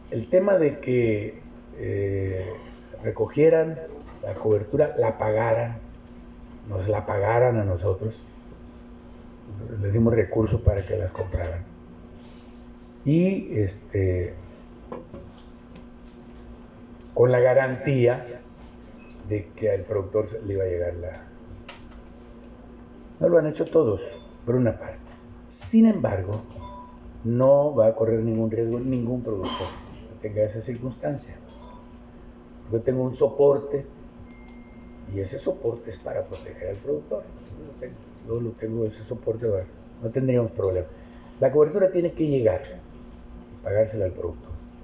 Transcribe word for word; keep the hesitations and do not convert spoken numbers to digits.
el tema de que eh, recogieran la cobertura, la pagaran, nos la pagaran a nosotros, les dimos recursos para que las compraran. Y este, con la garantía de que al productor le iba a llegar la... No lo han hecho todos, por una parte. Sin embargo, no va a correr ningún riesgo ningún productor que tenga esa circunstancia. Yo tengo un soporte y ese soporte es para proteger al productor. Yo lo tengo, yo lo tengo ese soporte, no tendríamos problema. La cobertura tiene que llegar y pagársela al productor.